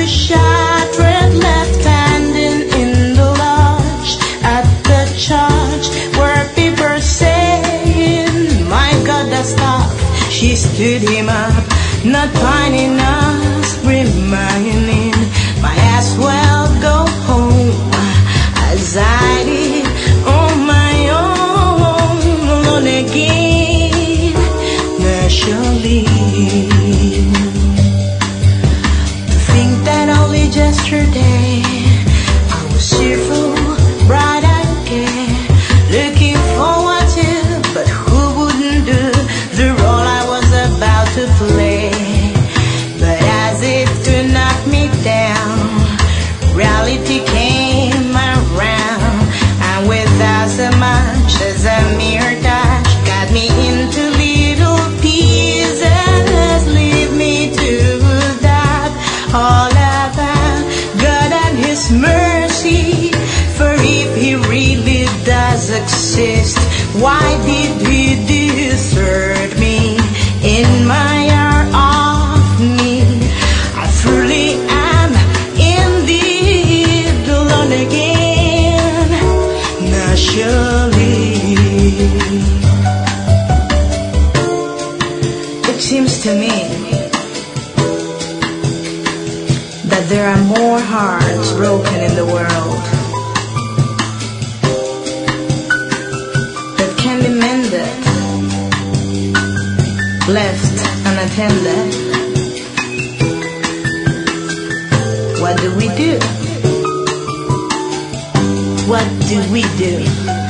shattered left standing in the lodge at the church where people saying, my God, that's tough. She stood him up, not finding us, reminding, might as well go home as I did on my own, alone again, naturally. Yesterday I was cheerful, bright again, looking forward to, but who wouldn't do the role I was about to play? But as if to knock me down, reality came around, and without so much as a mere touch, got me into little pieces, leave me to that all mercy. For if he really does exist, why did he desert me in my hour of need? I truly am indeed alone again, naturally. It seems to me that there are more hearts broken in the world that can be mended, left unattended. What do we do? What do we do?